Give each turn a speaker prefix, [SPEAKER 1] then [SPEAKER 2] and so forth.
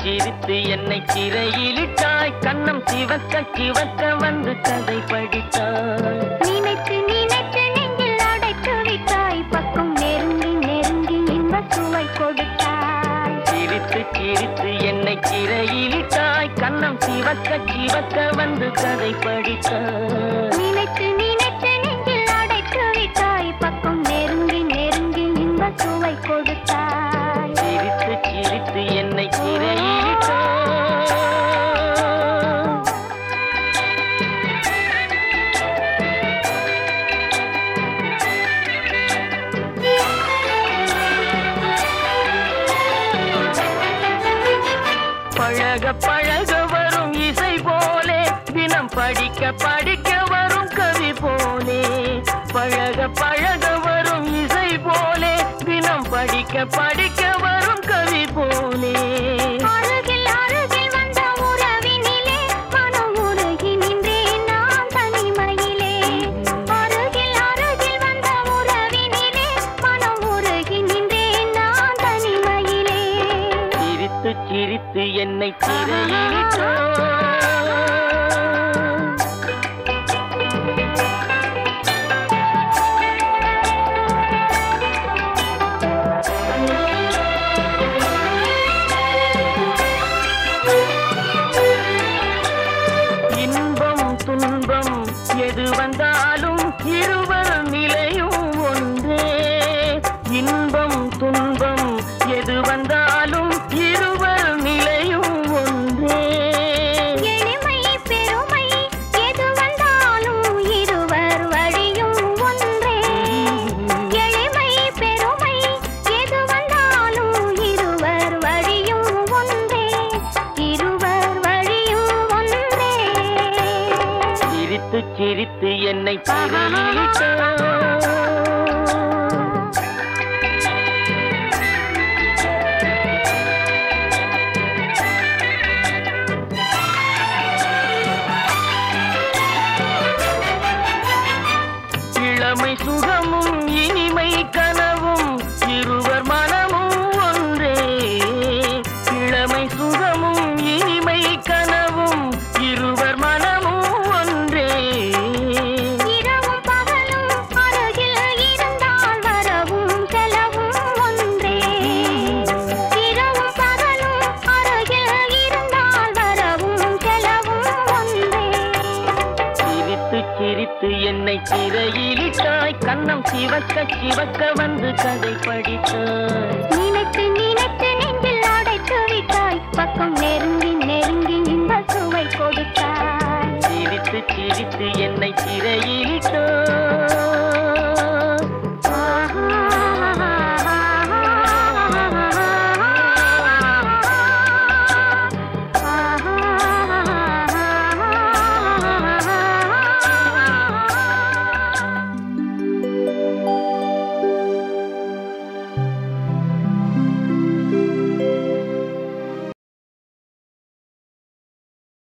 [SPEAKER 1] சிரித்து என்னை சிறையிலிட்டாய். கண்ணம் சிவக்க சிவக்க வந்து கதை படித்தாய்.
[SPEAKER 2] நினைத்து நினைத்து நெஞ்சில் அடைத்து விட்டாய். பக்கம் நெருங்கி நெருங்கி இன்ப சுவை கொடுத்தாய்.
[SPEAKER 1] சிரித்து சிரித்து என்னை சிறையிலிட்டாய். கண்ணம் சிவக்க சிவக்க வந்து கதை படித்தாய்.
[SPEAKER 2] நினைத்து நினைத்து நெஞ்சில் அடைத்து விட்டாய். பக்கம் நெருங்கி நெருங்கி இன்ப சுவை கொடுத்தாய்.
[SPEAKER 1] சிரித்து சிரித்து என்னை சிறையிலிட்டாய். பழக பழக வரும் இசை போலே, தினம் படிக்க படிக்க வரும் கவி போலே. பழக பழக வரும் இசை போலே, தினம் படிக்க படிக்க வரும் கவி போலே.
[SPEAKER 2] அருகில் அருகில் வந்த உறவினிலே மனம் உருகி நின்றேன் நான் தனிமையிலே. அருகில் அருகில் வந்த உறவினிலே மனம் உருகி நின்றேன் நான் தனிமையிலே.
[SPEAKER 1] சிரித்து சிரித்து என்னை சிறையிலிட்டாய். இன்பம் துன்பம் எது வந்தாலும் இருவர் நிலையும் ஒன்றே. இன்பம் துன்பம் எது வந்தாலும் இருவர் நிலையும் ஒன்றே.
[SPEAKER 2] எளிமை பெருமை எது வந்தாலும் இருவர் வழியும் ஒன்றே. எளிமை பெருமை எது வந்தாலும் இருவர் வழியும் ஒன்றே. இருவர் வழியும் ஒன்றே.
[SPEAKER 1] சிரித்து சிரித்து என்னை சிறையிலிட்டாய். இளமை சுகமும் இனிமை கனவும் இருவர் மனமும் ஒன்றே. இளமை சுகமும் இனிமை கனவும் இருவர் மனமும் ஒன்றே.
[SPEAKER 2] இரவும் பகலும் அருகில் இருந்தால் வரவும் செலவும் ஒன்றே. இரவும் பகலும் அருகில் இருந்தால் வரவும் செலவும் ஒன்றே.
[SPEAKER 1] சிரித்து சிரித்து என்னை சிறையிலிட்டாய். கண்ணம் சிவக்க சிவக்க வந்து கதை படித்தாய்.
[SPEAKER 2] நினைத்து நினைத்து நெஞ்சில் அடைத்து விட்டாய். பக்கம் நெருங்கி நெருங்கி இன்ப சுவை கொடுத்தாய்.
[SPEAKER 1] சிரித்து சிரித்து என்னை சிறையிலிட்டாய்.